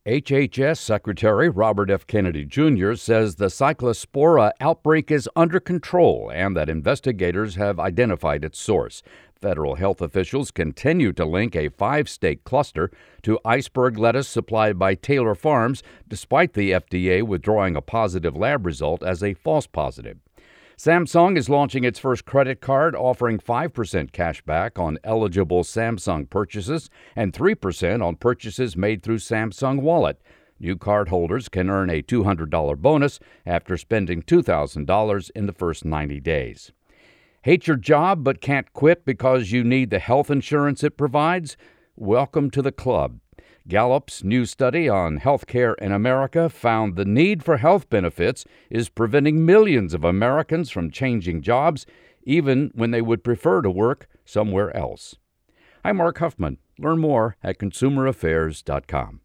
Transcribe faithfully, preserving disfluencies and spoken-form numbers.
H H S Secretary Robert F. Kennedy Junior says the Cyclospora outbreak is under control and that investigators have identified its source. Federal health officials continue to link a five-state cluster to iceberg lettuce supplied by Taylor Farms, despite the F D A withdrawing a positive lab result as a false positive. Samsung is launching its first credit card, offering five percent cash back on eligible Samsung purchases and three percent on purchases made through Samsung Wallet. New cardholders can earn a two hundred dollars bonus after spending two thousand dollars in the first ninety days. Hate your job but can't quit because you need the health insurance it provides? Welcome to the club. Gallup's new study on health care in America found the need for health benefits is preventing millions of Americans from changing jobs, even when they would prefer to work somewhere else. I'm Mark Huffman. Learn more at consumer affairs dot com.